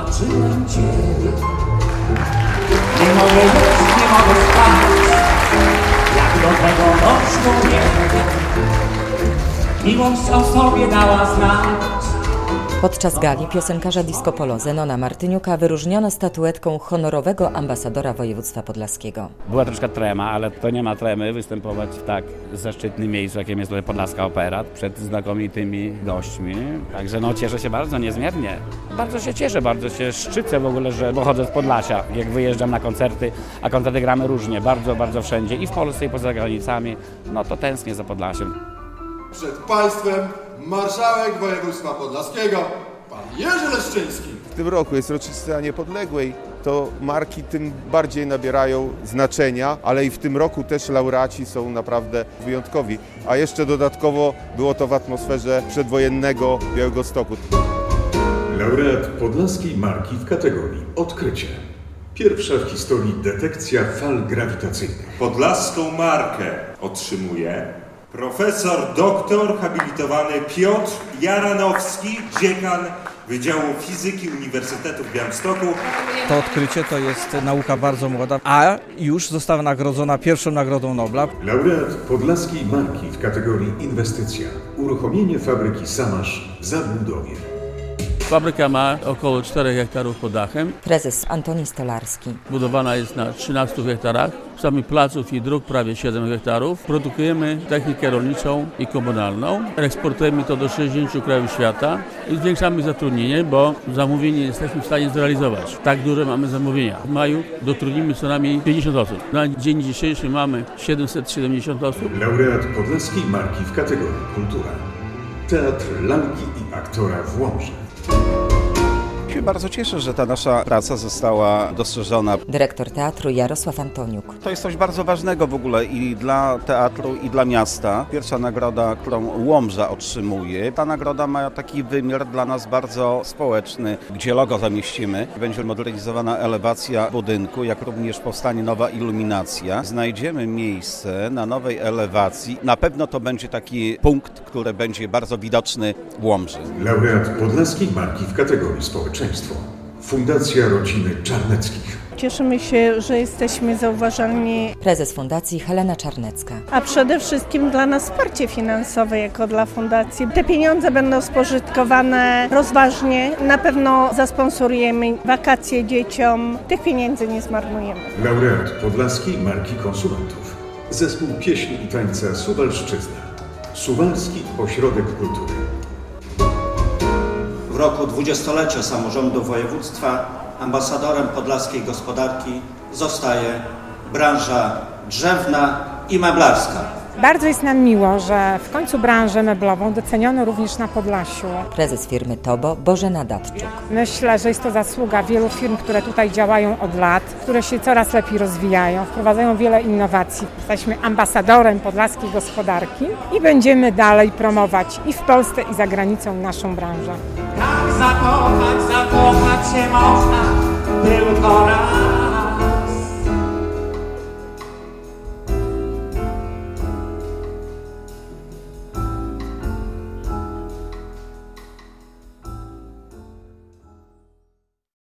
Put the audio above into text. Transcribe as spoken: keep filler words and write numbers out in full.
zobaczyłem Ciebie. Nie mogę jeść, nie mogę spać, jak do tego doszło mnie. Miłość o sobie dała znać. Podczas gali piosenkarza disco polo Zenona Martyniuka wyróżniono statuetką honorowego ambasadora województwa podlaskiego. Była troszkę trema, ale to nie ma tremy występować w tak zaszczytnym miejscu, jakim jest tutaj Podlaska Opera, przed znakomitymi gośćmi. Także no, cieszę się bardzo niezmiernie. Bardzo się cieszę, bardzo się szczycę w ogóle, że pochodzę z Podlasia, jak wyjeżdżam na koncerty, a koncerty gramy różnie, bardzo, bardzo wszędzie i w Polsce, i poza granicami. No to tęsknię za Podlasiem. Przed Państwem marszałek województwa podlaskiego, pan Jerzy Leszczyński. W tym roku jest rocznica niepodległej, to marki tym bardziej nabierają znaczenia, ale i w tym roku też laureaci są naprawdę wyjątkowi. A jeszcze dodatkowo było to w atmosferze przedwojennego Białegostoku. Laureat podlaskiej marki w kategorii Odkrycie. Pierwsza w historii detekcja fal grawitacyjnych. Podlaską markę otrzymuje profesor doktor habilitowany Piotr Jaranowski, dziekan Wydziału Fizyki Uniwersytetu w Białymstoku. To odkrycie to jest nauka bardzo młoda, a już została nagrodzona pierwszą Nagrodą Nobla. Laureat podlaskiej marki w kategorii Inwestycja. Uruchomienie fabryki Samasz w Zabudowie. Fabryka ma około czterech hektarów pod dachem. Prezes Antoni Stolarski. Budowana jest na trzynastu hektarach. Samych placów i dróg prawie siedem hektarów. Produkujemy technikę rolniczą i komunalną. Eksportujemy to do sześćdziesięciu krajów świata i zwiększamy zatrudnienie, bo zamówienie jesteśmy w stanie zrealizować. Tak duże mamy zamówienia. W maju dotrudnimy co najmniej pięćdziesiąt osób. Na dzień dzisiejszy mamy siedemset siedemdziesiąt osób. Laureat podlaskiej marki w kategorii Kultura. Teatr lalki i aktora w Łomży. Ja się bardzo cieszę, że ta nasza praca została dostrzeżona. Dyrektor teatru Jarosław Antoniuk. To jest coś bardzo ważnego w ogóle i dla teatru, i dla miasta. Pierwsza nagroda, którą Łomża otrzymuje. Ta nagroda ma taki wymiar dla nas bardzo społeczny, gdzie logo zamieścimy. Będzie modernizowana elewacja budynku, jak również powstanie nowa iluminacja. Znajdziemy miejsce na nowej elewacji. Na pewno to będzie taki punkt, który będzie bardzo widoczny w Łomży. Laureat podlaskiej marki w kategorii Społeczeństwo. Fundacja Rodziny Czarneckich. Cieszymy się, że jesteśmy zauważalni. Prezes Fundacji Helena Czarnecka. A przede wszystkim dla nas wsparcie finansowe jako dla Fundacji. Te pieniądze będą spożytkowane rozważnie. Na pewno zasponsorujemy wakacje dzieciom. Tych pieniędzy nie zmarnujemy. Laureat podlaskiej marki konsumentów. Zespół pieśni i tańca Suwalszczyzna. Suwalski Ośrodek Kultury. W roku dwudziestolecia samorządu województwa ambasadorem podlaskiej gospodarki zostaje branża drzewna i meblarska. Bardzo jest nam miło, że w końcu branżę meblową doceniono również na Podlasiu. Prezes firmy Tobo Bożena Datczuk. Myślę, że jest to zasługa wielu firm, które tutaj działają od lat, które się coraz lepiej rozwijają, wprowadzają wiele innowacji. Jesteśmy ambasadorem podlaskiej gospodarki i będziemy dalej promować i w Polsce, i za granicą naszą branżę. Tak zakochać, zakochać się można tylko raz.